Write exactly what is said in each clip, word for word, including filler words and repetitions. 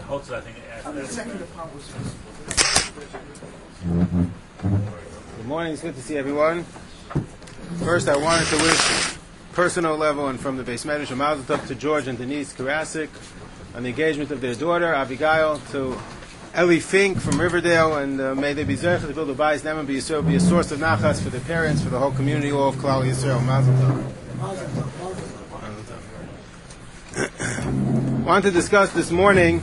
Also, I think after that. Good morning. It's good to see everyone. First, I wanted to wish personal level and from the Beis Medrash Mazel Tov to George and Denise Karasik on the engagement of their daughter Abigail, to Ellie Fink from Riverdale, and uh, may they be zerich to build a bayis nemen be Yisrael, be a source of nachas for their parents, for the whole community, all of Klal Yisrael. Mazel Tov. Mazel Tov. I want to discuss this morning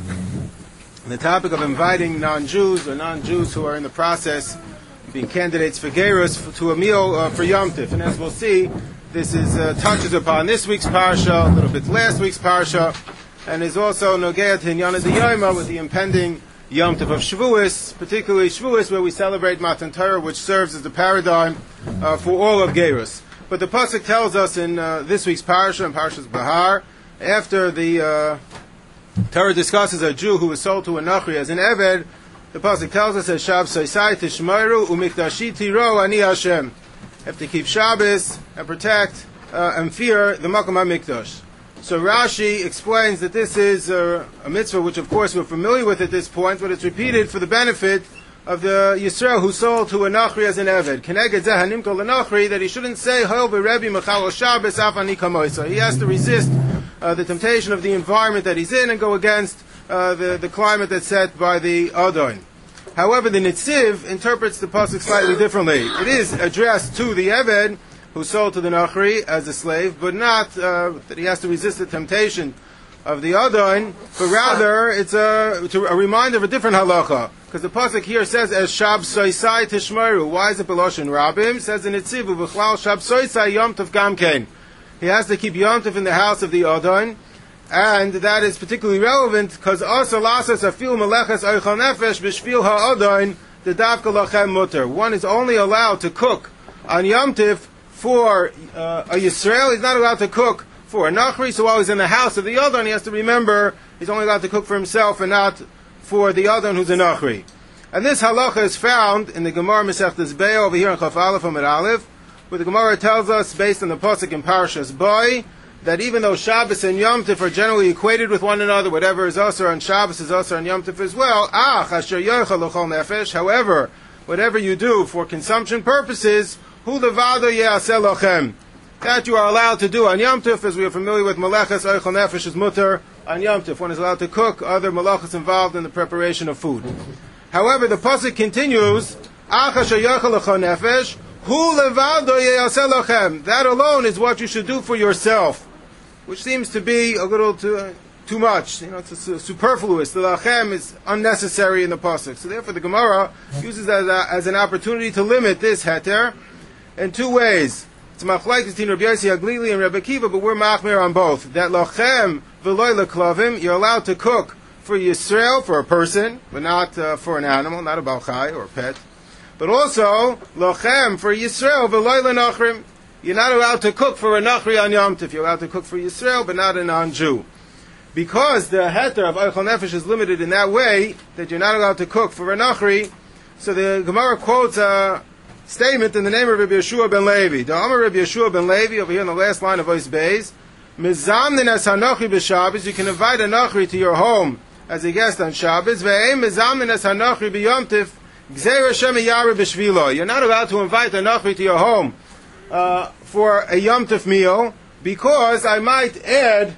the topic of inviting non-Jews or non-Jews who are in the process of being candidates for Gerus to a meal uh, for Yom Tif. And as we'll see, this is uh, touches upon this week's parsha, a little bit last week's parsha, and is also nogea to Inyana D'Yoma with the impending Yom Tov of Shavuos, particularly Shavuos, where we celebrate Matan Torah, which serves as the paradigm uh, for all of Gerus. But the pasuk tells us in uh, this week's parsha, in Parshas Bahar, after the uh, Torah discusses a Jew who was sold to a Nachri as an Eved, the pasuk tells us as Shab Soisai Tishmaru Umikdashi Tiro Ani Hashem. Have to keep Shabbos and protect uh, and fear the Makom HaMikdash. So Rashi explains that this is a, a mitzvah which of course we're familiar with at this point, but it's repeated for the benefit of the Yisrael who sold to a Nachri as an Eved. Keneged zeh hanimkol l'Nachri, that he shouldn't say, Hoil b'Rebbe mechal Shabbos af ani kamoisa. He has to resist uh, the temptation of the environment that he's in and go against uh, the, the climate that's set by the Adon. However, the Nitziv interprets the pasuk slightly differently. It is addressed to the Eved who sold to the Nachri as a slave, but not uh, that he has to resist the temptation of the Adon, but rather it's a, it's a reminder of a different halacha. Because the pasuk here says, as Shab Soisai Tishmaru. Why is it Beloshin Rabim? It says in Nitziv, V'chlal Shab Soisai Yom Tov Gamkein. He has to keep Yom Tov in the house of the Adon, and that is particularly relevant because also lasas afil meleches oichal nefesh b'shvil ha'adon the davka lachem mutter. One is only allowed to cook on Yom Tov for uh, a Yisrael. He's not allowed to cook for a Nachri. So while he's in the house of the Adon, he has to remember he's only allowed to cook for himself and not for the Adon who's a Nachri. And this halacha is found in the Gemara Masechtas Be'ah over here in Chaf Aleph Amud Aleph, where the Gemara tells us, based on the pasuk in Parshas Boi, that even though Shabbos and Yom Tov are generally equated with one another, whatever is also on Shabbos is also on Yom Tov as well. Ah, asher yochel l'chol nefesh. However, whatever you do for consumption purposes, hu levado ye'aseh lochem. That you are allowed to do on Yom Tov, as we are familiar with meleches oichel nefesh is mutter on Yom Tov. One is allowed to cook other melachos involved in the preparation of food. However, the pasuk continues, ah, asher yochel l'chol nefesh, hu levado ye'aseh lochem. That alone is what you should do for yourself, which seems to be a little too, uh, too much. You know, it's a, a superfluous. The lachem is unnecessary in the pasuk. So therefore the Gemara uses that as, a, as an opportunity to limit this heter in two ways. It's machlekes between Rabbi Yossi Haglili and Rabbi Akiva, but we're machmir on both. That lachem v'loy leklavim, you're allowed to cook for Yisrael, for a person, but not uh, for an animal, not a balchai or a pet. But also, lachem for Yisrael v'loy lenachrim. You're not allowed to cook for a Nachri on Yom Tov. You're allowed to cook for Yisrael, but not a non-Jew. Because the heter of Oichel Nefesh is limited in that way, that you're not allowed to cook for a Nachri, so the Gemara quotes a statement in the name of Rabbi Yeshua ben Levi. The Amar Rabbi Yeshua ben Levi, over here in the last line of Ois Beis, Mizamnin as HaNachri b'Shabbos, you can invite a Nachri to your home as a guest on Shabbos, Ve'em Mizamnin as HaNachri b'Yom Tov, Gzeir Hashem Yara b'Shvilo. You're not allowed to invite a Nachri to your home Uh, for a Yom Tov meal, because I might add,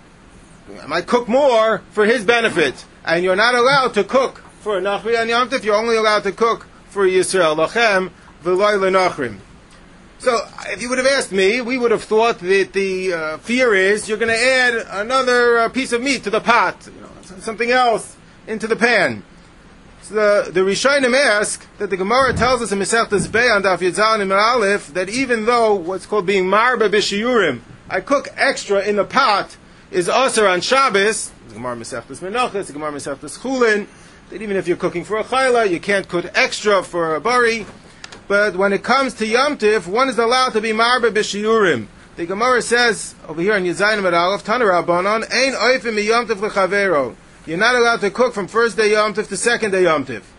I might cook more for his benefit. And you're not allowed to cook for a Nachri on Yom Tov, you're only allowed to cook for Yisrael. Lachem v'loy lenachrim. So, if you would have asked me, we would have thought that the uh, fear is you're going to add another uh, piece of meat to the pot, you know, something else into the pan. So the, the Rishonim ask that the Gemara tells us in Masechtas Be'ah on Daf Yud and Aleph that even though what's called being marba b'shiyurim, I cook extra in the pot, is aser on Shabbos, the Gemara Masechtas Menachos, the Gemara Masechtas Chulin, that even if you're cooking for a chayla, you can't cook extra for a bari. But when it comes to Yom Tiv, one is allowed to be marba b'shiyurim. The Gemara says over here in Yud Zayin Amud Aleph, Tana Rabbanon, ein oifim mi Yom Tiv lechavero. You're not allowed to cook from first day Yom Tiv to second day Yom Tiv.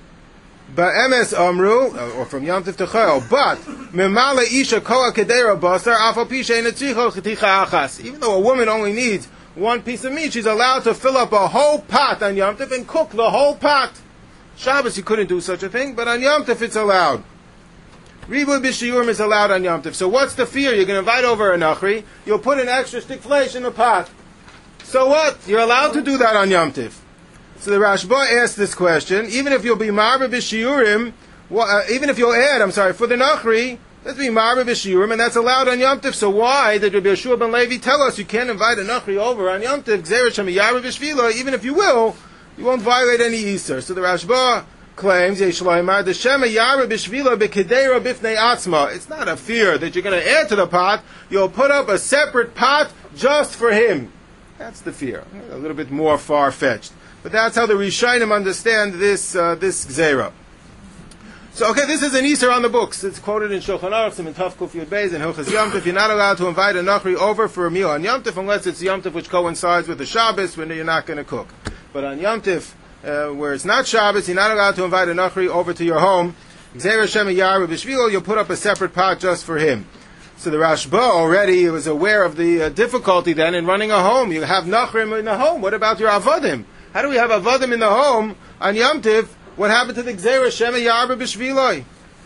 Ba'emes amru, or from Yom Tiv to Chayil. But memala isha koa kedera basar afal pisha enitzricho cheticha achas. Even though a woman only needs one piece of meat, she's allowed to fill up a whole pot on Yom Tov and cook the whole pot. Shabbos, you couldn't do such a thing, but on Yom Tov it's allowed. Ribui b'shiyurim is allowed on Yom Tov. So what's the fear? You're going to invite over a nachri, you'll put an extra stick flesh in the pot. So what? You're allowed to do that on Yom Tov. So the Rashba asked this question, even if you'll be marba b'shiyurim, uh, even if you'll add, I'm sorry, for the nachri, let's be marba b'shiyurim, and that's allowed on Yom Tov. So why did Rabbi Yeshua ben Levi tell us you can't invite a nachri over on Yom Tov, gzera shemiyara b'shvila, even if you will, you won't violate any Easter. So the Rashba claims, it's not a fear that you're going to add to the pot, you'll put up a separate pot just for him. That's the fear. A little bit more far-fetched. But that's how the Rishonim understand this uh, this Gzeira. So, okay, this is an Easter on the books. It's quoted in Shulchan Aruch, in Tov Kuf Yud Beis, and Hilchos Yom Tov. You're not allowed to invite a Nachri over for a meal on Yom Tov unless it's Yom Tov which coincides with the Shabbos when you're not going to cook. But on Yom Tov, Uh, where it's not Shabbos, you're not allowed to invite a nachri over to your home. You'll put up a separate pot just for him. So the Rashba already was aware of the uh, difficulty then in running a home. You have nachrim in the home. What about your avadim? How do we have avadim in the home on Yom Tiv? What happened to the Gzeira Shema Yarba B'Shviloi?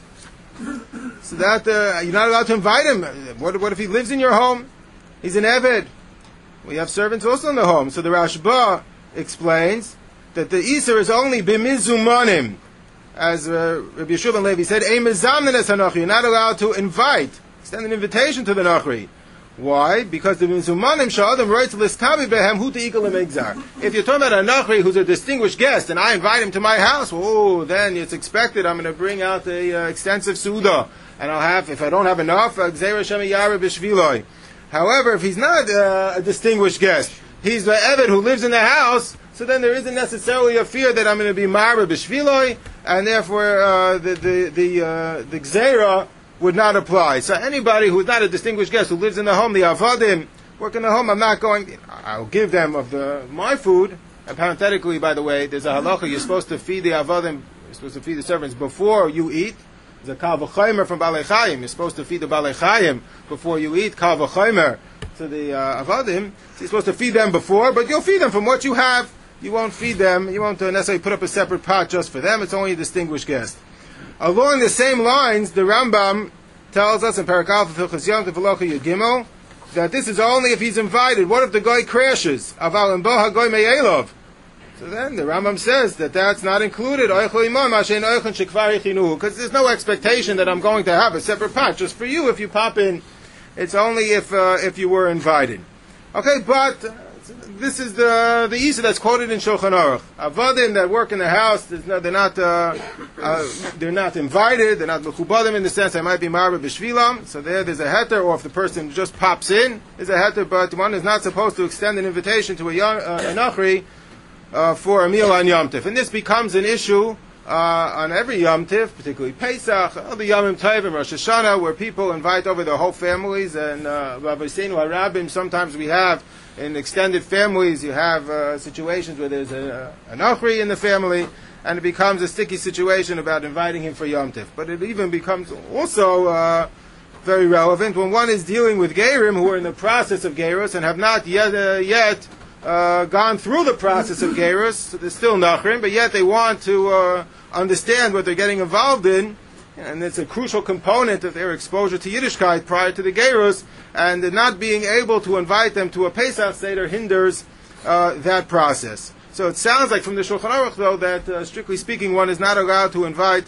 So that uh, you're not allowed to invite him. What, what if he lives in your home? He's an Eved. We have servants also in the home. So the Rashba explains that the Isser is only b'mizumanim, as uh, Rabbi Yeshua ben Levi said, "Ein mezamnenes hanachri." You're not allowed to invite, extend an invitation to the nachri. Why? Because the mizumanim sha'adam writes listabi behem hu teikal emigzar. If you're talking about a nachri who's a distinguished guest, and I invite him to my house, oh, then it's expected I'm going to bring out a uh, extensive suda, and I'll have, if I don't have enough, gzeira shema yara b'shviloi. However, if he's not uh, a distinguished guest, he's the Eved who lives in the house, so then there isn't necessarily a fear that I'm going to be marba b'shviloi, and therefore uh, the the the, uh, the gzeira would not apply. So anybody who's not a distinguished guest who lives in the home, the avadim work in the home, I'm not going. I'll give them of the my food. And parenthetically, by the way, there's a halacha. You're supposed to feed the avadim. You're supposed to feed the servants before you eat. There's a kal v'chaymer from Balei Chayim. You're supposed to feed the Balei Chayim before you eat. Kal v'chaymer to the uh, avadim. So you're supposed to feed them before, but you'll feed them from what you have. You won't feed them, you won't necessarily put up a separate pot just for them, it's only a distinguished guest. Along the same lines, the Rambam tells us in Parakal Hilchos Yom Tov V'Locha Yud Gimel that this is only if he's invited. What if the guy crashes? Aval en bo hagoy me'elov. So then the Rambam says that that's not included, because there's no expectation that I'm going to have a separate pot just for you if you pop in. It's only if uh, if you were invited. Okay, but Uh, this is the the Isa that's quoted in Shulchan Aruch. Avadim that work in the house, no, they're not uh, uh, they're not invited. They're not mechubadim in the sense they might be marba b'shvilam. So there, there's a heter, or if the person just pops in, there's a heter. But one is not supposed to extend an invitation to a, yom, uh, a nachri uh, for a meal on Yom Tiv. And this becomes an issue uh, on every Yom Tiv, particularly Pesach, all the Yomim Tov and Rosh Hashanah, where people invite over their whole families. And Rabbi Seinu Harabim, sometimes we have. In extended families, you have uh, situations where there's a, a nachri in the family, and it becomes a sticky situation about inviting him for Yom Tiv. But it even becomes also uh, very relevant when one is dealing with Geirim who are in the process of Geirus and have not yet uh, yet uh, gone through the process of Geirus. So they're still nachrim, but yet they want to uh, understand what they're getting involved in. And it's a crucial component of their exposure to Yiddishkeit prior to the Geirus, and not being able to invite them to a Pesach Seder hinders uh, that process. So it sounds like from the Shulchan Aruch, though, that uh, strictly speaking, one is not allowed to invite,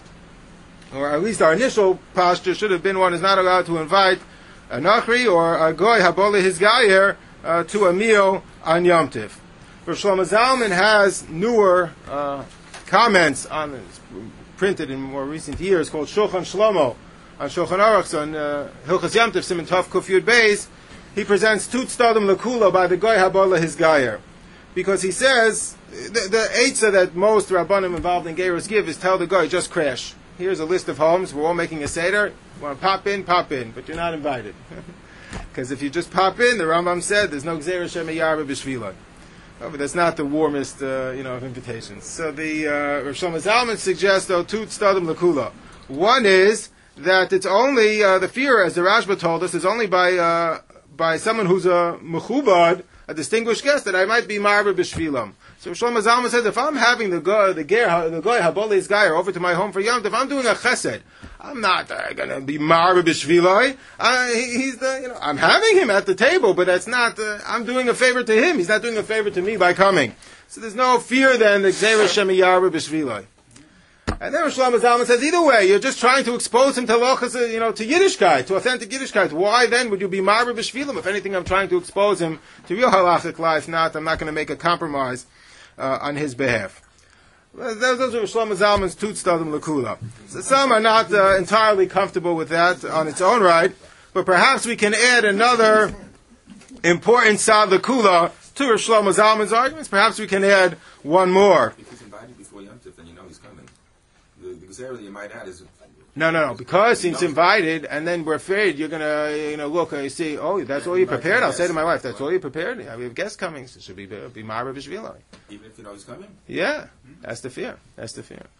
or at least our initial posture should have been one is not allowed to invite a Nachri or a Goy Habole Hizgayer uh, to a meal on Yom Tiv. Rav Shlomo Zalman has newer uh, comments on this, printed in more recent years, called Shulchan Shlomo on Shulchan Aruch on uh, Hilchos Yom Tov Siman Tov Kuf Yud Beis. He presents Tut Stadim Lekula by the Goy Habola Hizgayer, because he says the, the eitzah that most Rabbanim involved in Geirus give is tell the guy just crash. Here's a list of homes. We're all making a seder. You want to pop in, pop in, but you're not invited. Because if you just pop in, the Rambam said there's no Gzeira Shema Yarba B'Shvila. Oh, but that's not the warmest, uh, you know, of invitations. So the uh, Rav Shlomo Zalman suggests, though, two stadim lekula. One is that it's only uh, the fear, as the Rashba told us, is only by uh, by someone who's a mechubad, a a distinguished guest, that I might be marba b'shvilam. So Shlomo Zalman said, if I'm having the guy, the ger, the guy Habolis guy over to my home for Yom Tov, if I'm doing a chesed, I'm not uh, going to be marba b'shvilai. Uh, he, he's the, you know, I'm having him at the table, but that's not. Uh, I'm doing a favor to him. He's not doing a favor to me by coming. So there's no fear then that Gzeira Shemi Yarba b'shvilai. And then Shlomo Zalman says, either way, you're just trying to expose him to lochas, you know, to Yiddishkeit, to authentic Yiddishkeit. Why then would you be marba b'shvilam? If anything, I'm trying to expose him to real halachic life. Not, I'm not going to make a compromise uh, on his behalf. Those, those are Shlomo Zalman's tutstadim l'kula. So some are not uh, entirely comfortable with that on its own right, but perhaps we can add another important sad l'kula to Shlomo Zalman's arguments. Perhaps we can add one more. If he's invited before Yom Tov, then you know he's coming. The, the gzera that you might add is... No, no, no. Because he's invited, and then we're afraid you're gonna, you know, look and you see, oh, that's all you prepared. I'll say to my wife, that's all you prepared. Yeah, we have guests coming. So it should be be marba b'shvilai. Even if you know he's coming. Yeah, that's the fear. That's the fear.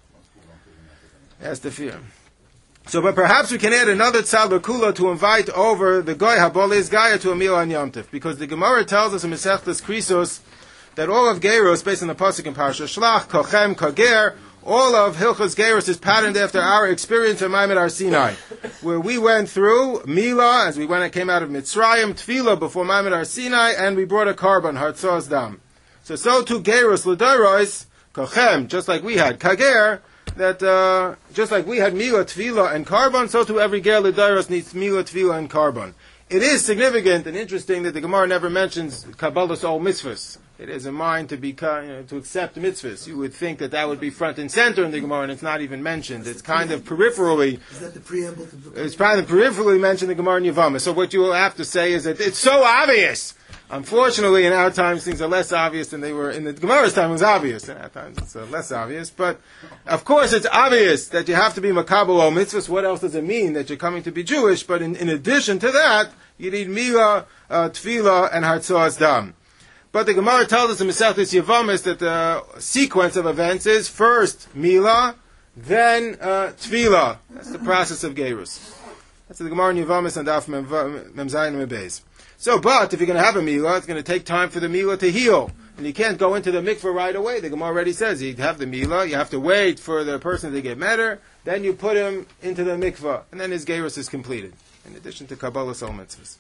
That's the fear. So, but perhaps we can add another tzad l'kula to invite over the goy habolis gaya to a meal on Yom Tov, because the Gemara tells us in Masechtas Krisos that all of Geros, based on the pasuk in Parsha Shlach, Kochem, Kager, all of Hilchos Geros is patterned after our experience in Maimed Har Sinai, where we went through Mila, as we went and came out of Mitzrayim, Tefillah before Maimed Har Sinai, and we brought a carbon, Hartzos Dam. So, so too Geros L'Doros, Kochem, just like we had Kager, that uh, just like we had Mila, Tefillah, and carbon, so too every Ger L'Doros needs Mila, Tefillah, and carbon. It is significant and interesting that the Gemara never mentions Kabbalah's all mitzvahs. It is a mind to be you know, to accept mitzvahs. You would think that that would be front and center in the Gemara, and it's not even mentioned. It's kind of peripherally. Is that the preamble to the It's kind of peripherally mentioned in the Gemara in Yevamah. So what you will have to say is that it's so obvious. Unfortunately, in our times, things are less obvious than they were in the Gemara's time. It was obvious. In our times, it's uh, less obvious. But of course, it's obvious that you have to be makabel al mitzvahs. What else does it mean that you're coming to be Jewish? But in, in addition to that, you need Mila, uh, Tefillah, and Hartzos Dam. But the Gemara tells us in Masechtas Yevamos that the sequence of events is first Mila, then uh, Tefillah. That's the process of Gerus. That's the Gemara in Yevamos and Daf Mem Zayin Mem Beis. So, but if you're going to have a Mila, it's going to take time for the Mila to heal. And you can't go into the mikveh right away. The Gemara already says you have the Mila, you have to wait for the person to get better, then you put him into the mikveh, and then his Gerus is completed, in addition to Kabbalah Sol Mitzvahs.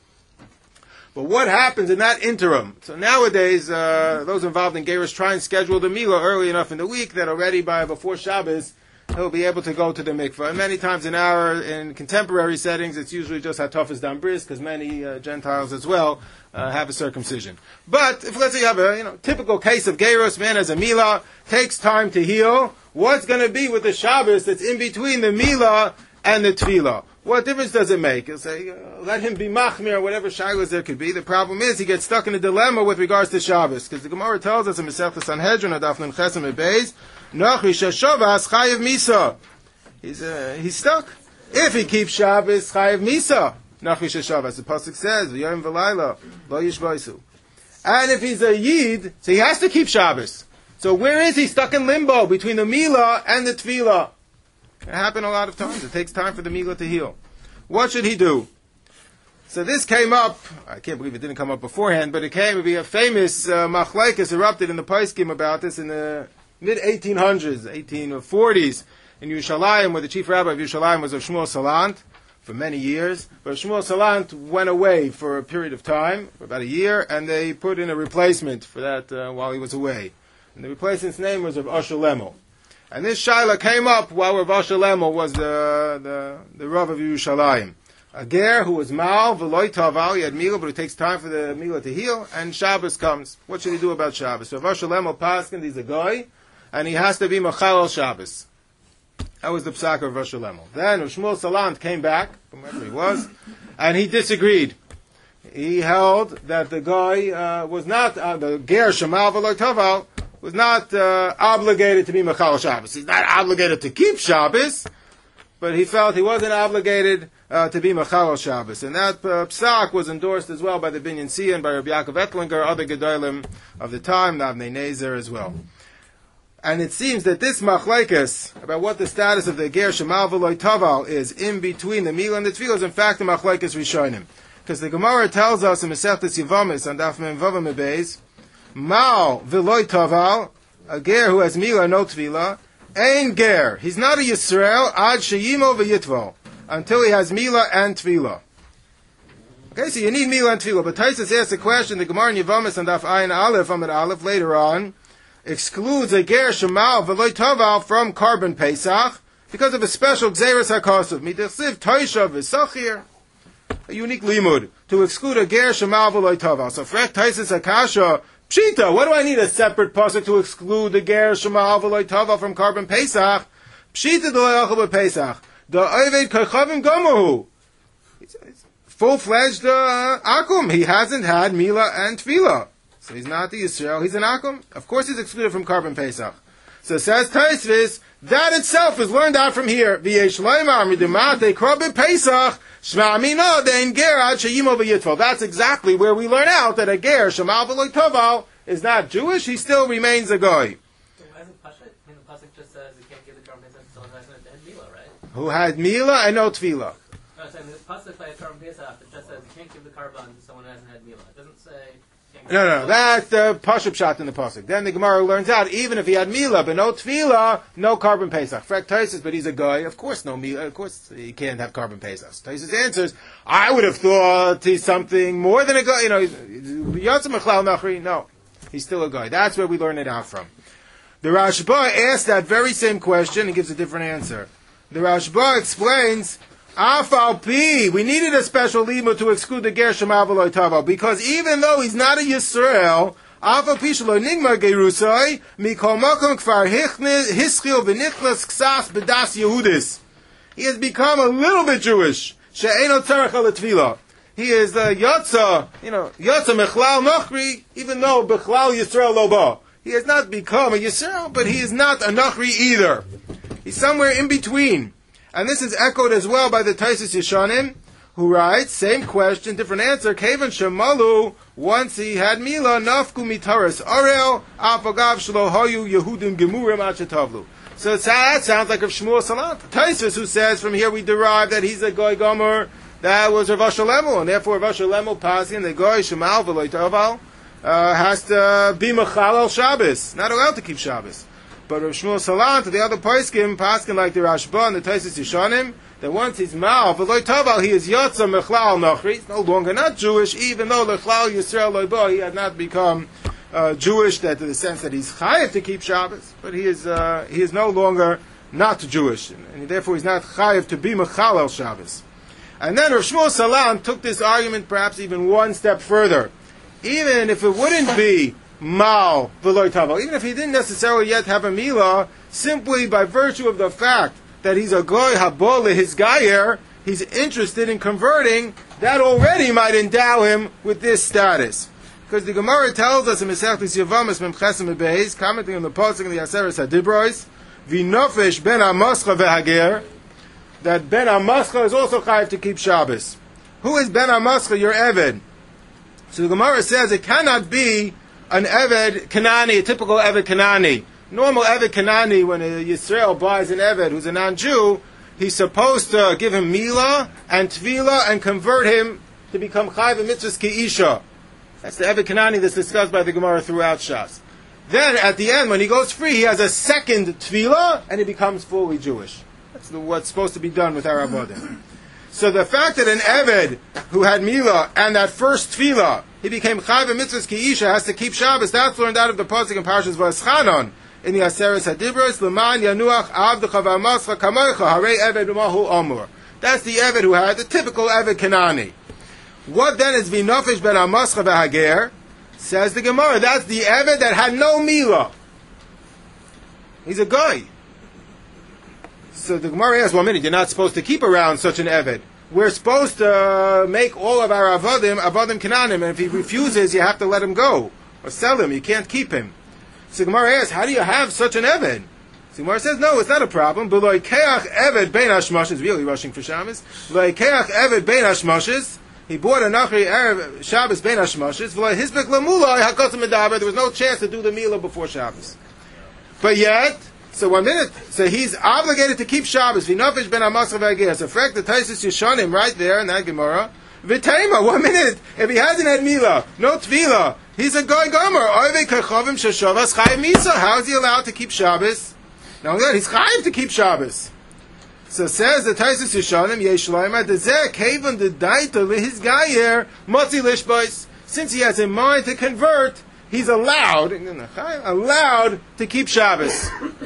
But what happens in that interim? So nowadays, uh, those involved in Gerus try and schedule the Mila early enough in the week that already by before Shabbos, he'll be able to go to the mikveh. And many times in our, in contemporary settings, it's usually just Hatofas Dam Bris, because many uh, Gentiles as well uh, have a circumcision. But if let's say you have a you know typical case of Gerus, man has a Mila, takes time to heal, what's going to be with the Shabbos that's in between the Mila and the Tefillah? What difference does it make? You'll say, uh, let him be machmir, or whatever shilas there could be. The problem is he gets stuck in a dilemma with regards to Shabbos, because the Gemara tells us in Masechtas Sanhedrin, Adaf Nun Chesem Beis, Nochri Sheshovas Chayev Misa. He's uh, he's stuck. If he keeps Shabbos, Chayev Misa. Nochri Sheshovas. The pasuk says, V'yom v'layla lo yishvaisu. And if he's a Yid, so he has to keep Shabbos. So where is he? Stuck in limbo between the Mila and the Tefillah. It happens a lot of times. It takes time for the Mila to heal. What should he do? So this came up, I can't believe it didn't come up beforehand, but it came to be a famous uh, machlekes erupted in the Paiskim about this in the mid eighteen hundreds, eighteen forties, in Yerushalayim, where the chief rabbi of Yerushalayim was of Shmuel Salant for many years. But Shmuel Salant went away for a period of time, for about a year, and they put in a replacement for that uh, while he was away. And the replacement's name was Rav Asher Lemel. And this shaila came up while Rav Asher Lemel was the, the, the Rav of Yerushalayim. A ger who was mal, v'loy taval, he had mila, but it takes time for the mila to heal, and Shabbos comes. What should he do about Shabbos? So Rav Asher Lemel paskin, he's a guy, and he has to be machal Shabbos. That was the psak of Rav Asher Lemel. Then Rav Shmuel Salant came back, from wherever he was, and he disagreed. He held that the guy uh, was not, uh, the ger shemal v'loy taval, was not uh, obligated to be Machal Shabbos. He's not obligated to keep Shabbos, but he felt he wasn't obligated uh, to be Machal Shabbos. And that uh, psak was endorsed as well by the Binyan Siyan, by Rabbi Yaakov Ettlinger, other Gedolim of the time, Navnei Nezer as well. And it seems that this machlekes, about what the status of the Ger Shemal V'Loi Taval is in between the Mila and the Tefillah, is in fact the machlekes Rishonim. Because the Gemara tells us in Masechtas Yevamis on Daf Mem Vav Mebeis, Mal v'loy taval, a ger who has mila no tvila, ein ger. He's not a Yisrael ad sheyimo v'yitvo, until he has mila and tvila. Okay, so you need mila and tvila. But Taisus asks a question. The Gemara in Yevamis on Daf Ayin Aleph Amid Aleph later on excludes a ger shemal v'loy taval from Karban Pesach because of a special gzeres hakosov. Midechsiv toishav v'sachir. A unique limud to exclude a ger shemal v'loy taval. So frek Taisus Akasha Pshita. What do I need a separate pasuk to exclude the ger shemal v'loy taval from Karban Pesach? Pshita d'lo yachal b'Pesach. The oved kachavim gomahu. Full-fledged uh, akum. He hasn't had mila and tefillah, so he's not the Yisrael. He's an akum. Of course, he's excluded from Karban Pesach. So says Taisvis, that itself is learned out from here. That's exactly where we learn out that a ger shemal v'loy taval is not Jewish. He still remains a goy. So why is it pasuk? I mean, the pasuk just says you can't give the Karban Pesach until it hasn't had mila, right? Who had mila and no tefillah. No, I'm saying the pasuk by Karban Pesach it just says you can't give the Karban to someone who hasn't had mila. It doesn't say. No, no, no, that's the pashup shot in the pasuk. Then the Gemara learns out, even if he had mila but no tefillah, no Karban Pesach. Frek Taisus, but he's a guy. Of course, no mila. Of course, he can't have Karban Pesach. Taisus answers, I would have thought he's something more than a guy. You know, Yatzim Echlal Nachri. No, he's still a guy. That's where we learn it out from. The Rashba asked that very same question and gives a different answer. The Rashba explains, Afal Pi, we needed a special limud to exclude the ger shemal v'loy taval, because even though he's not a Yisrael, Afal Pi shelo nigmar gerusai, mikol makom kfar hischil v'nichlas ksas b'das Yehudis. He has become a little bit Jewish. She'eno tzarech al tefillah. He is the Yatza, you know, Yatza mechlal nachri, even though bechlal Yisrael lo ba. He has not become a Yisrael, but he is not a nachri either. He's somewhere in between. And this is echoed as well by the Taisus Yeshanim, who writes, same question, different answer, Kevan Shemalu, once he had Mila, Nafku Mitaras Arel, Afagav Shlo Hoyu Yehudim Gemurim Achetavlu. So that sounds like Rav Shmuel Salant. Taisus, who says, from here we derive that he's a Goy Gomer, that was Rav Ashalemu, and therefore Rav Ashalemu passing the Goy Shemal V'loy Taval, uh, has to be Mechalal Shabbos, not allowed to keep Shabbos. But Rav Shmuel Salant, the other Paiskim, Paskin like the Rashba and the Taisus Yeshanim, that once he's Mal, v'loy taval, he is Yotza Mechlal Nachri, he's no longer not Jewish, even though Lechlal Yisrael Loiba, he had not become uh, Jewish, that in the sense that he's chayiv to keep Shabbos, but he is uh, he is no longer not Jewish, and, and therefore he's not chayiv to be Mechalal Shabbos. And then Rav Shmuel Salant took this argument perhaps even one step further. Even if it wouldn't be Mal v'loy taval, even if he didn't necessarily yet have a milah, simply by virtue of the fact that he's a goy habol his gayer, he's interested in converting, that already might endow him with this status. Because the Gemara tells us in Masechtas Yevamis Mem Chesem Beis, commenting on the pasuk in the Aseres Hadibros, v'nofesh ben hamascha v'hager, that ben hamascha is also chayiv to keep Shabbos. Who is ben hamascha? Your eved. So the Gemara says it cannot be an Eved Kanani, a typical Eved Kanani. Normal Eved Kanani, when a Yisrael buys an Eved who's a non-Jew, he's supposed to give him Mila and Tvila and convert him to become Chayv and Mitzvahs Ki'isha. That's the Eved Kanani that's discussed by the Gemara throughout Shas. Then, at the end, when he goes free, he has a second Tvila and he becomes fully Jewish. That's the, what's supposed to be done with our Avodim. So the fact that an Eved who had Mila and that first Tefillah, he became Chayv and Mitzvahs Ki'isha, has to keep Shabbos, that's learned out of the pasuk in Parshas Va'eschanan in the Aseres Hadibros, L'man Yanuach Avdecha V'amascha Kamoicha Harei Eved Umahu Amur. That's the Eved who had the typical Eved Kanani. What then is V'nofesh ben Hamascha V'hager? Says the Gemara, that's the Eved that had no Mila. He's a guy. So the Gemara asks, one minute, you're not supposed to keep around such an Eved. We're supposed to uh, make all of our Avodim, Avodim Kananim, and if he refuses, you have to let him go. Or sell him, you can't keep him. So the Gemara asks, how do you have such an Eved? So the Gemara says, no, it's not a problem. But Lo Keach Eved Bein Hashmoshes, really rushing for Shabbos. Lo Keach Eved Bein Hashmoshes, he bought a Nachri Erev Shabbos Bein Hashmoshes. V'lo Hisbek Lamula, Hakosim Medaber, there was no chance to do the Milah before Shabbos. But yet, so one minute, so he's obligated to keep Shabbos. V'nofesh ben Hamascha v'hager. So frek the Taisus Yeshanim right there in that Gemara. V'tema, one minute. If he hasn't had Mila, no Tvila, he's a Goy Gomer. Oivei Kechovim Sheshavas Chayiv Misa. How is he allowed to keep Shabbos? Now again, he's Chayiv to keep Shabbos. So says the Taisus Yishanim, Yesh Loimar, Dezeh Kevon the Daita His Gayer, Motzi Lishbois. Since he has in mind to convert, he's allowed, allowed to keep Shabbos.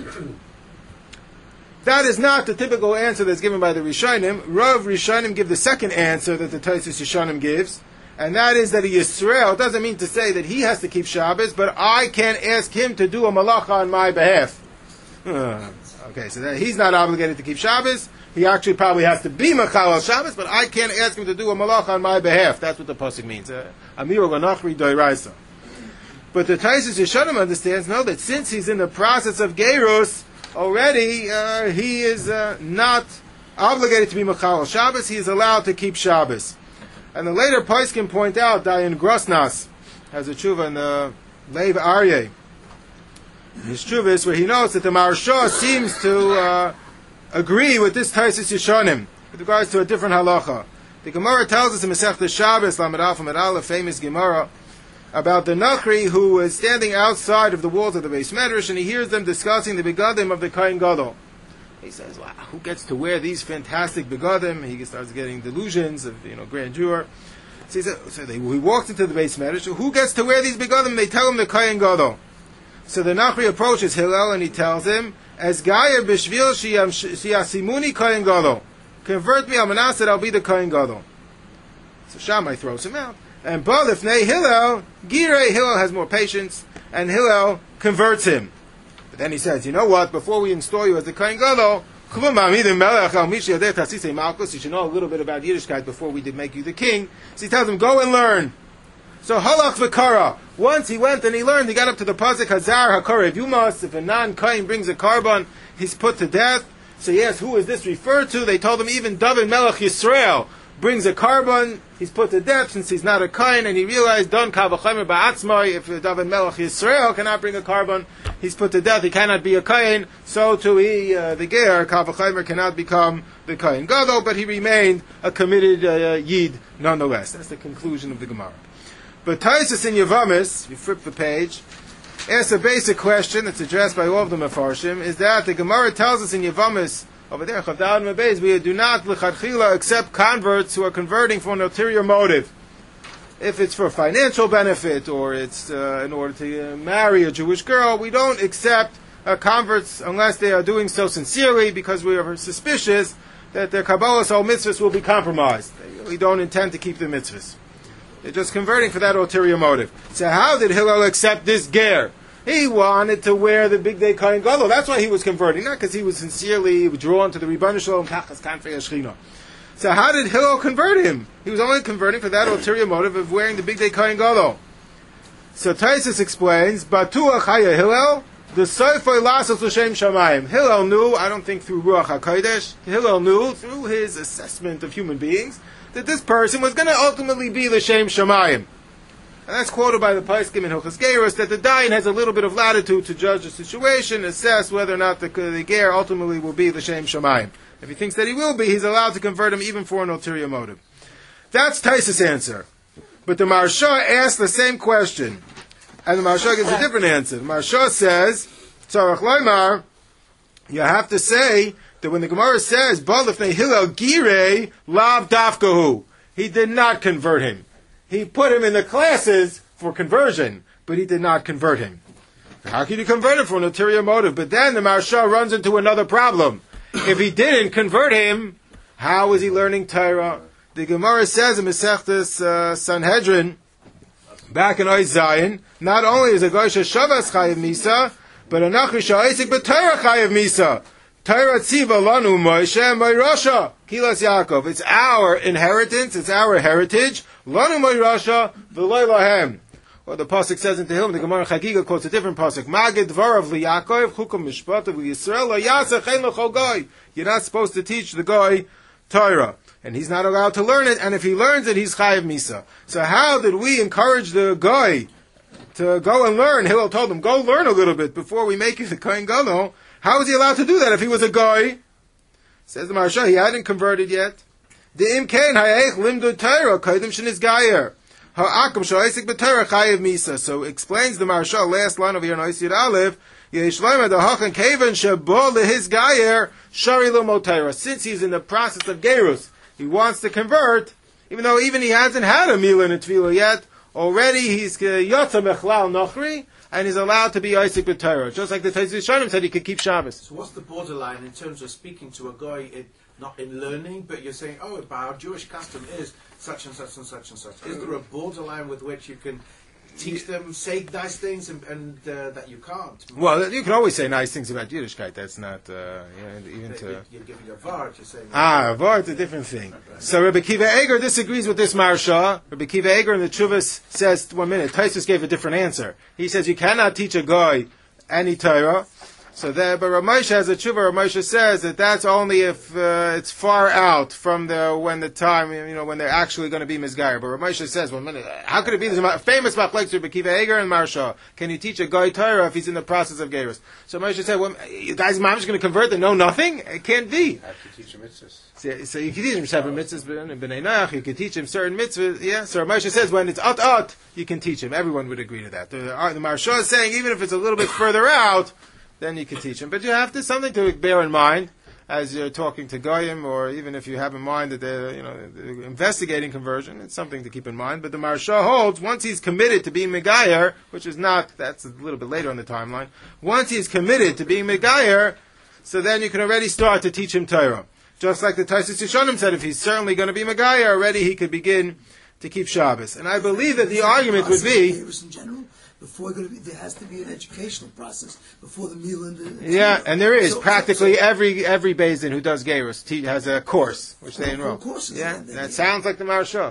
That is not the typical answer that's given by the Rishonim. Rav Rishonim give the second answer that the Taisus Yishanim gives, and that is that he is Yisrael. It doesn't mean to say that he has to keep Shabbos, but I can't ask him to do a malacha on my behalf. Uh, okay, so that he's not obligated to keep Shabbos. He actually probably has to be Machal al Shabbos, but I can't ask him to do a malacha on my behalf. That's what the pasuk means. Amiru Ganachri Doiraisa. But the Taisus Yishanim understands, no, that since he's in the process of Gerus, already uh, he is uh, not obligated to be Machal al Shabbos. He is allowed to keep Shabbos. And the later Poskim point out, Dayan Grosnas has a tshuva in the Lev Aryeh. His tshuva is where he notes that the Maharsha seems to uh, agree with this Taisus Yishanim with regards to a different halacha. The Gemara tells us in Masechta Shabbos, Lamed Alef Amud Aleph, famous Gemara, about the Nachri who is standing outside of the walls of the Beis Medrash, and he hears them discussing the begadim of the Kohen Gadol. He says, "Wow, who gets to wear these fantastic begadim?" He starts getting delusions of, you know, grandeur. So he, said, so they, he walks into the Beis Medrash. So who gets to wear these begadim? They tell him the Kohen Gadol. So the Nachri approaches Hillel and he tells him, "As Gaya b'shvil shiyasimuni Kohen Gadol, convert me, Almanas, that I'll be the Kohen Gadol." So Shammai throws him out. And Balifnei Hillel, Girei Hillel has more patience, and Hillel converts him. But then he says, "You know what? Before we install you as the Kohen Gadol, you should know a little bit about Yiddishkeit before we did make you the king." So he tells him, "Go and learn." So Halach v'Kara. Once he went and he learned, he got up to the pasuk Hazar HaKarev Yumas. If a non-Kohen brings a carbon, he's put to death. So he asked, who is this referred to? They told him even David Melech Yisrael brings a carbon, he's put to death since he's not a Kohen, and he realized, Don Kavachomer Ba'atzmai, if David Melech Yisrael cannot bring a carbon, he's put to death, he cannot be a Kohen, so too he, uh, the Ger, Kavachomer, cannot become the Kohen Gadol, but he remained a committed uh, Yid nonetheless. That's the conclusion of the Gemara. But Taisus in Yavamis, you flip the page, asks a basic question that's addressed by all of the Mefarshim, is that the Gemara tells us in Yavamis, over there, Chavdal Mebez, we do not l'chadchila accept converts who are converting for an ulterior motive. If it's for financial benefit or it's uh, in order to uh, marry a Jewish girl, we don't accept uh, converts unless they are doing so sincerely because we are suspicious that their Kabbalah's whole mitzvahs will be compromised. They really don't intend to keep the mitzvahs. They're just converting for that ulterior motive. So how did Hillel accept this ger? He wanted to wear the big day Kohen Gadol. That's why he was converting, not because he was sincerely drawn to the Rebbeinu Shalom Kachas Kanfei Ashchina. So how did Hillel convert him? He was only converting for that ulterior motive of wearing the big day Kohen Gadol. So Taisus explains, Batuach Haya Hillel, the Soifoi Lasos L'Shem Shamayim. Hillel knew, I don't think through Ruach HaKodesh, Hillel knew through his assessment of human beings, that this person was going to ultimately be L'Shem Shamayim. And that's quoted by the Poskim in Hilchos Gerus, that the Dayan has a little bit of latitude to judge the situation, assess whether or not the, the Ger ultimately will be L'Shem Shamayim. If he thinks that he will be, he's allowed to convert him even for an ulterior motive. That's Taisus' answer. But the Maharsha asks the same question, and the Maharsha gives a different answer. The Maharsha says, Tzarech Loimar, you have to say that when the Gemara says, Balifnei Hillel Girei Lav Dafkahu, he did not convert him. He put him in the classes for conversion, but he did not convert him. How can you convert him for an ulterior motive? But then the Maharsha runs into another problem. If he didn't convert him, how is he learning Torah? The Gemara says in Masechtas uh, Sanhedrin, back in Ois Zayin, not only is a Goysha Shavas Chayiv Misa, but a Nachri Sha'isik B'Torah Chayiv Misa. Torah Tziva Lanu Moshe Moirasha Kilas Yaakov. It's our inheritance, it's our heritage. Lanu Moirasha V'Loi Lahem. Well, the pasuk says in Tehillim, the Gemara Chagiga quotes a different pasuk. Magid Dvarav LiYaakov Chukom Mishpatav LiYisrael LaYaseh Chen L'Chol Goy. You're not supposed to teach the Goy Torah, and he's not allowed to learn it. And if he learns it, he's Chayiv Misa. So how did we encourage the Goy to go and learn? Hillel told him, go learn a little bit before we make you the Kohen Gadol. How was he allowed to do that if he was a Goy? Says the Maharsha, he hadn't converted yet. The imkain hayech limdu Torah kaidim sheniz gayer. Ha'akum sho'isik b'Torah chayiv misa. So explains the Maharsha, last line of here in Oisir Aleph, Yeshleima the hachan kaven shebo lehis gayer shari lumo Torah. Since he's in the process of gerus, he wants to convert, even though even he hasn't had a milah and a tefillah yet, already he's yotza mechlal nochri, and he's allowed to be Isaac b'Torah. Just like the Taisus Shonim said he could keep Shabbos. So what's the borderline in terms of speaking to a guy, in, not in learning, but you're saying, oh, but our Jewish custom is such and such and such and such. Is there a borderline with which you can teach them, say nice things, and, and uh, that you can't? Well, you can always say nice things about Yiddishkeit. That's not, uh, you know, even to... You're, you're giving a vart, you're saying... Ah, a vart, a different thing. So Rabbi Kiva Eger disagrees with this Maharsha. Rabbi Kiva Eger in the Chuvas says, one minute, Taisus gave a different answer. He says you cannot teach a guy any Torah. So there, but Ramosha has a tshuva. Ramosha says that that's only if uh, it's far out from the when the time, you know, when they're actually going to be Mizgayer. But Ramosha says, one minute, how could it be? There's a famous machlekes Rabbi Kiva Eger and Maharsha. Can you teach a guy Torah if he's in the process of gerus? So Ramosha said, well, you guys, mom is going to convert and know nothing? It can't be. You have to teach him mitzvahs. So, so you can teach him seven mitzvahs, b'nei Noach. You can teach him certain mitzvahs. Yeah. So Ramosha says when it's ut ut, you can teach him. Everyone would agree to that. The, the Maharsha is saying even if it's a little bit further out, then you can teach him. But you have to something to bear in mind as you're talking to Goyim, or even if you have in mind that they're, you know, they're investigating conversion, it's something to keep in mind. But the Maharsha holds, once he's committed to being Megayer, which is not, that's a little bit later on the timeline, once he's committed to being Megayer, so then you can already start to teach him Torah. Just like the Taisus Yeshanim said, if he's certainly going to be Megayer, already he could begin to keep Shabbos. And I believe that the argument would be... Before going to be, there has to be an educational process before the meal and the... Yeah, and there is. So, Practically so, so, every every Beis Din who does Gerus te- has a course, which they enroll. Courses, yeah, yeah, that sounds like the Maharsha.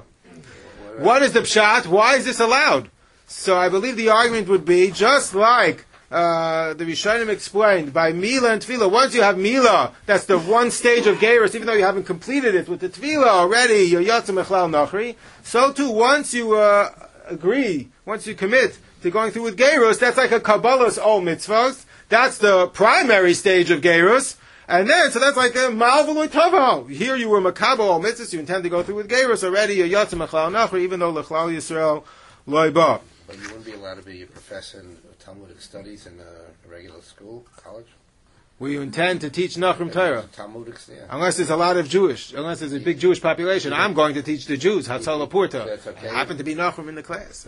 What is the pshat? Why is this allowed? So I believe the argument would be, just like uh, the Rishonim explained, by Mila and Tefillah, once you have Mila, that's the one stage of Gerus, even though you haven't completed it with the Tefillah already, you're Yatsa Mechlal Nachri. So too, once you uh, agree, once you commit to going through with Gerus, that's like a Kabbalah's all mitzvahs. That's the primary stage of Gerus. And then, so that's like a Malvului Tavo. Here you were Makabal all mitzvahs, you intend to go through with Gerus already, you're Yatsa Mechlal Nachri, even though L'chlal Yisrael Loi Ba. But you wouldn't be allowed to be a professor in Talmudic studies in a regular school, college? Will you intend to teach Nachrim Torah? Talmudic, yeah. Unless there's a lot of Jewish, unless there's a big Jewish population, I'm going to teach the Jews, Hatzal Purta. That's okay. I happen to be Nachrim in the class. So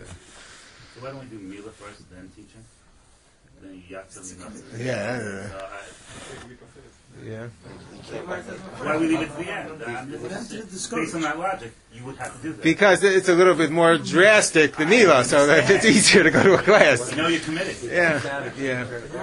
why don't we do Mila first, then teaching? Then you got something else. Yeah. So I, Yeah. why do we leave it to the end? I'm We'd have to just, discourage. based on that logic, you would have to do that. Because it's a little bit more drastic than Mila, so that it's easier to go to a class. You know you're committed. Yeah, yeah.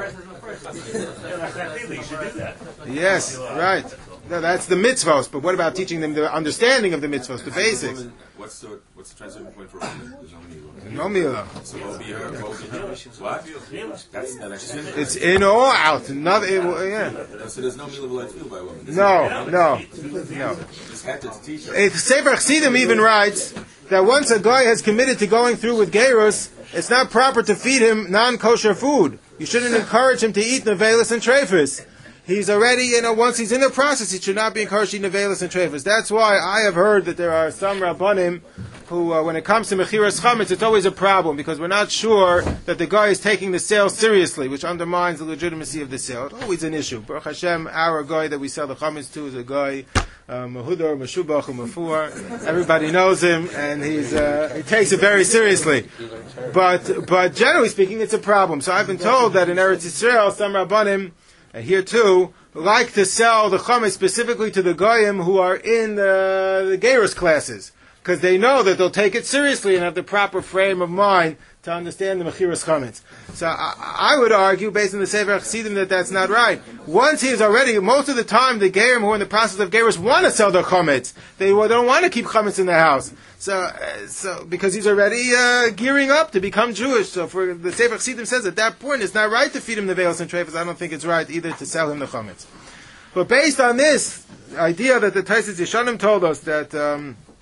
Yeah, that's that thing, you should do that. Yes, right. No, that's the mitzvos, but what about teaching them the understanding of the mitzvos, the basics? Woman, What's the what's the transition point for women? There's no Mila. No Mila. So what will be her? What will be her? What? That's that actually. It's in or out. Not, it, yeah. So there's no Mila V'Lai Tefillah by women. This No, no, no. is- Just had to teach her. If Sefer Chassidim even writes that once a guy has committed to going through with Gerus, it's not proper to feed him non-kosher food. You shouldn't encourage him to eat nevelis and treifus. He's already, you know, once he's in the process, he should not be encouraged to eat nevelis and treifus. That's why I have heard that there are some rabbanim who, uh, when it comes to mechiras chametz, it's always a problem because we're not sure that the guy is taking the sale seriously, which undermines the legitimacy of the sale. It's always an issue. Baruch Hashem, our guy that we sell the chametz to is a guy, uh, Mahudar, Meshubach, Mafur. Everybody knows him, and he's uh, he takes it very seriously. But but generally speaking, it's a problem. So I've been told that in Eretz Yisrael, some rabbanim, and here too, like to sell the chametz specifically to the goyim who are in the, the gerus classes, because they know that they'll take it seriously and have the proper frame of mind to understand the mechiras chametz. So I, I would argue, based on the Sefer Chassidim, that that's not right. Once he is already, most of the time, the gerim who are in the process of gerus want to sell their chametz. They, they don't want to keep chametz in their house. So, uh, so because he's already uh, gearing up to become Jewish. So, for the Sefer Chassidim says at that point, it's not right to feed him the veils and treifas. I don't think it's right either to sell him the chametz. But based on this idea that the Taisus Yeshanim told us that um,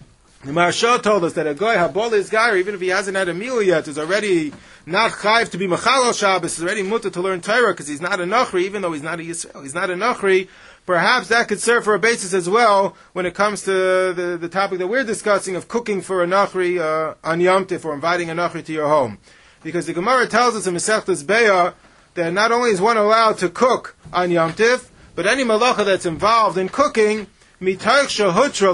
The Maharsha told us that a guy habol is guy, even if he hasn't had a meal yet, is already not chayv to be machal al Shabbos, is already mutter to learn Torah because he's not a nachri, even though he's not a Yisrael, he's not a nachri. Perhaps that could serve for a basis as well when it comes to the, the topic that we're discussing of cooking for a nachri uh, on Yom Tif or inviting a nachri to your home, because the Gemara tells us in Masechtas Beah that not only is one allowed to cook on Yom Tif, but any malacha that's involved in cooking. Since one is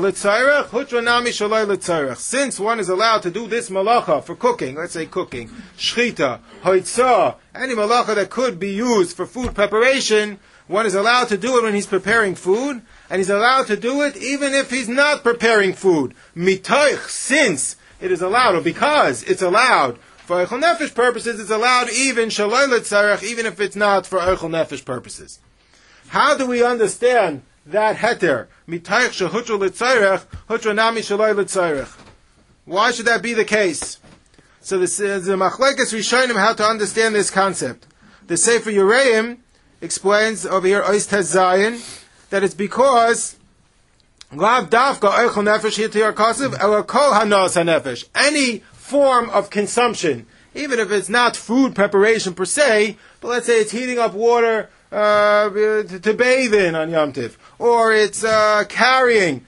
allowed to do this malacha for cooking, let's say cooking, shchita, hoitzah, any malacha that could be used for food preparation, one is allowed to do it when he's preparing food, and he's allowed to do it even if he's not preparing food. Mitoich, since it is allowed, or because it's allowed for Eichel Nefesh purposes, it's allowed even shaloi l'tzarech, even if it's not for Eichel Nefesh purposes. How do we understand that heter? Mitayich shehutru l'tzarech, hutru nami shaloi l'tzarech. Why should that be the case? So this is the Machlekes Rishonim how to understand this concept. The Sefer Yereim explains over here, Ois Tez Zayin, that it's because Lav Dafka Eichel Nefesh Hitiyar Kasiv Ela Kol Hanos HaNefesh. Any form of consumption, even if it's not food preparation per se, but let's say it's heating up water uh, to, to bathe in on Yom Tiv, or it's uh, carrying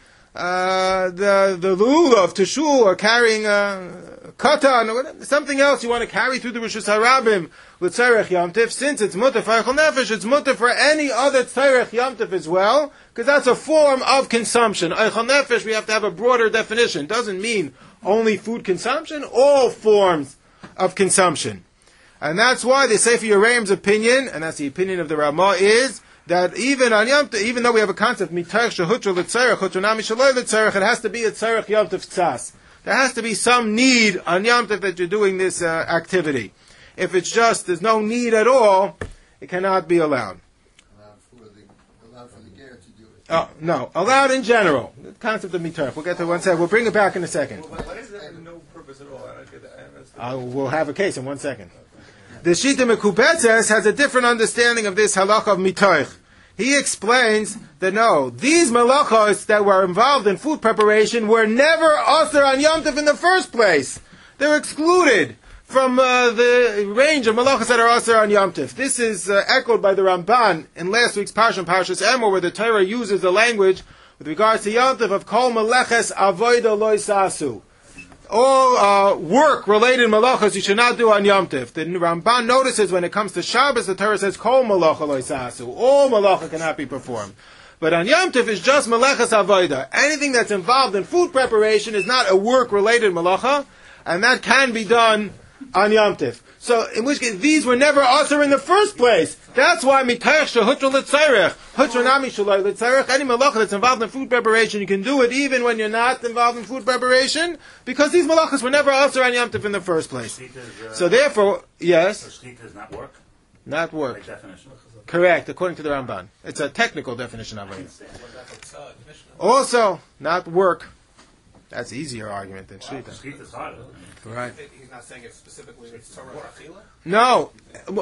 uh, the the lulav to shul, or carrying uh, katan, or whatever, something else you want to carry through the Rishus Harabim with tzarech Yom Tiv. Since it's mutter for Eichel Nefesh, it's mutter for any other tzarech Yom Tiv as well, because that's a form of consumption. Eichel Nefesh, we have to have a broader definition. Doesn't mean only food consumption, all forms of consumption. And that's why the Sefer Yereim's opinion, and that's the opinion of the Ramah, is that even on Yom Tov, even though we have a concept, mitayich shehutra l'tzarech, hutra nami shaloi l'tzarech, it has to be a tzarech Yom Tov tzas. There has to be some need on Yom Tov that you're doing this uh, activity. If it's just, there's no need at all, it cannot be allowed. Allowed for the, allowed for the ger to do it. Oh, no. Allowed in general. The concept of mitayich. We'll get to one second. We'll bring it back in a second. Well, why is that no purpose at all? I don't get that. Uh, we'll have a case in one second. The Shita Mekubetzes has a different understanding of this halacha of mitoich. He explains that no, these malachos that were involved in food preparation were never asur on Yom Tov in the first place. They're excluded from uh, the range of malachos that are asur on Yom Tov. This is uh, echoed by the Ramban in last week's Parsha, Parshas Emor, where the Torah uses the language with regards to Yom Tov of kol meleches avoida lo sasu. All uh, work-related malachas you should not do on Yom Tov. The Ramban notices when it comes to Shabbos, the Torah says, Kol malacha lo yisasu. All malacha cannot be performed. But on Yom Tov, it's just malachas avoida. Anything that's involved in food preparation is not a work-related malacha, and that can be done on Yom Tov. So, in which case, these were never asur in the first place. That's why mitayich shehutra l'tzarech, hutra nami shaloi l'tzarech, any malacha that's involved in food preparation, you can do it even when you're not involved in food preparation, because these malachas were never asur on Yom Tov in the first place. Is, uh, so therefore, yes, so shchita is not work? not work. By definition. Correct, according to the Ramban. It's a technical definition of it. Also, not work. That's an easier argument than shchita. Shchita is harder. Right. He's not saying it specifically it's Torah Achila? No.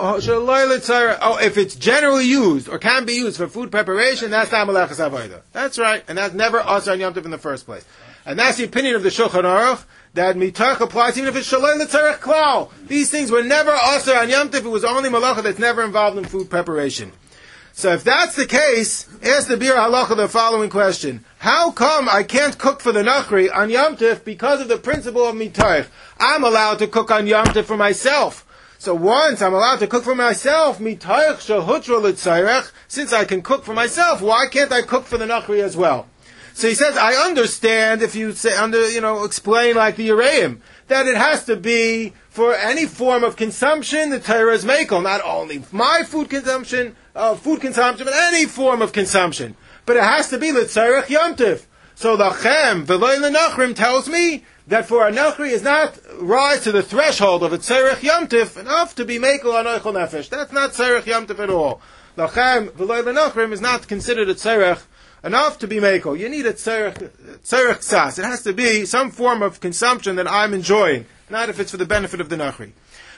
Oh, if it's generally used or can be used for food preparation, that's not malachas avoda. That's right, and that's never asur on Yom Tov in the first place. And that's the opinion of the Shulchan Aruch, that mitach applies even if it's shaloi l'tzarech klal. These things were never asur on Yom Tov. It was only malacha that's never involved in food preparation. So if that's the case, ask the Bir Halacha the following question. How come I can't cook for the Nachri on Yom Tov because of the principle of mitayich? I'm allowed to cook on Yom Tov for myself. So once I'm allowed to cook for myself, mitayich shehutra l'tzarech, since I can cook for myself, why can't I cook for the Nachri as well? So he says, I understand if you say, under, you know, explain like the Yereim, that it has to be for any form of consumption, the Torah is mekel, not only my food consumption, uh, food consumption, but any form of consumption. But it has to be l'tzarech Yom Tov. So lachem v'loy l'nachrim tells me that for a nachri is not rise to the threshold of a tzarech Yom Tov enough to be mekel on Eichel Nefesh. That's not tzarech Yom Tov at all. Lachem v'loy l'nachrim is not considered a tzarech enough to be mekel. You need a tzarech tzarech ksas. It has to be some form of consumption that I'm enjoying, not if it's for the benefit of the nachri.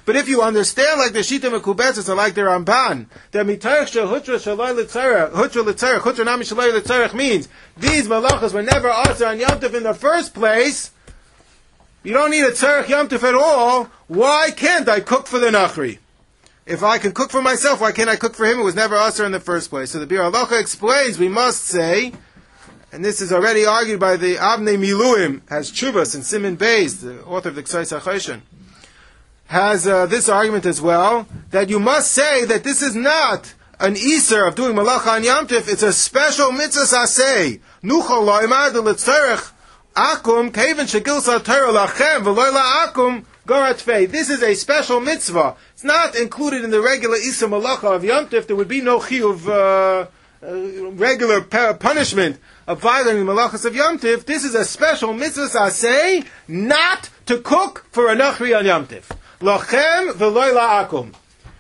But if you understand like the Shita Mekubetzes or like the Ramban, that Mitayach Shel Hutra Shaloi L'Tzarech, Hutra L'Tzarech, Hutra Nami Shaloi L'Tzarech means these malachas were never aser on Yom Tov in the first place, you don't need a Tzarech Yom Tov at all. Why can't I cook for the Nachri? If I can cook for myself, why can't I cook for him? It was never aser in the first place. So the Bir Halacha explains, we must say, and this is already argued by the Avnei Miluim, has Chuvas and Simon Beis, the author of the Ksais HaChoshen, has uh, this argument as well, that you must say that this is not an Iser of doing Malacha on Yom Tov, it's a special mitzvah saseh. Nuchol lo'imad l'tzarech akum keven shegil sa Torah lachem v'loy la'akum gorat fei. This is a special mitzvah. It's not included in the regular Iser Malacha of Yom Tov. There would be no chiyuv, uh, uh, regular pa- punishment of violating the Malachas of Yom Tov. This is a special mitzvah saseh, not to cook for a Nachri on Yom Tov. Lachem v'loy la'akum.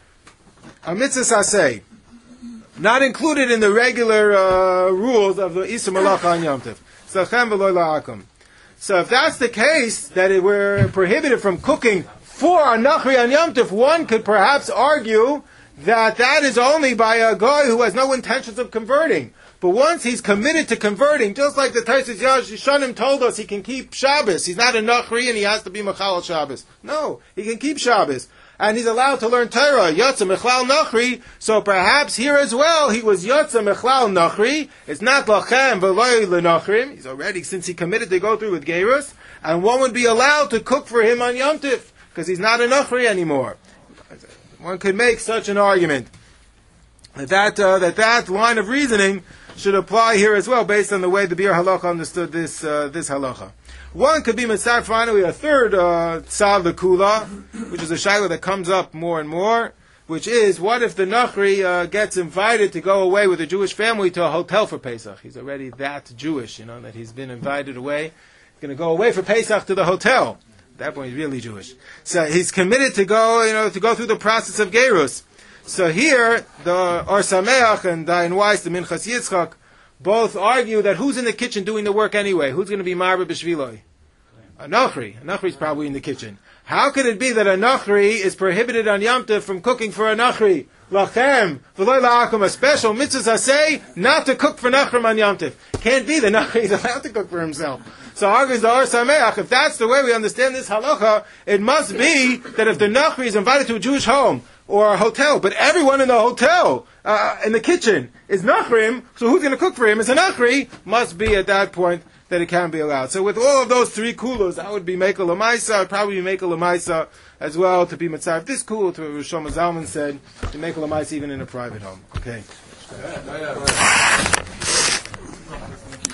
A mitzvah saseh. Not included in the regular uh, rules of the Isur Malacha on Yom Tov. So, lachem v'loy la'akum. So if that's the case, that it, we're prohibited from cooking for a Nachri on Yom Tov, one could perhaps argue that that is only by a guy who has no intentions of converting. But once he's committed to converting, just like the Taisus Yishanim told us, he can keep Shabbos. He's not a Nachri and he has to be Mechal Shabbos. No, he can keep Shabbos. And he's allowed to learn Torah, Yotza Mechlal Nachri. So perhaps here as well, he was Yotza Mechlal Nachri. It's not Lachem V'loy L'Nachrim. He's already, since he committed to go through with Gerus. And one would be allowed to cook for him on Yom Tov, because he's not a Nachri anymore. One could make such an argument. That that, uh, that, that line of reasoning should apply here as well, based on the way the Bir Halacha understood this uh, this halacha. One could be mitzvah. Finally, a third tzad uh, lekula, which is a shaila that comes up more and more, which is, what if the Nachri uh, gets invited to go away with a Jewish family to a hotel for Pesach? He's already that Jewish, you know, that he's been invited away. He's going to go away for Pesach to the hotel. At that point, he's really Jewish. So he's committed to go, you know, to go through the process of Gerus. So here, the Or Sameach and Dayan Weiss, the Minchas Yitzchak, both argue that who's in the kitchen doing the work anyway? Who's going to be Marba B'Shviloi? A Nachri. A Nachri is probably in the kitchen. How could it be that a Nachri is prohibited on Yom Tov from cooking for a Nachri? Lachem, v'loy la'akum, a special mitzvah say not to cook for Nachrim on Yom Tov. Can't be, the Nachri is allowed to cook for himself. So argues the Or Sameach, if that's the way we understand this halacha, it must be that if the Nachri is invited to a Jewish home, or a hotel, but everyone in the hotel, uh, in the kitchen, is Nachrim, so who's going to cook for him? It's a Nachri, must be at that point that it can be allowed. So with all of those three kulos, I would be Mekel Lamaisa, I'd probably be Mekel Lamaisa as well, to be Mitzvah. This kul, to what Shlomo Zalman said, to Mekel Lamaisa even in a private home. Okay.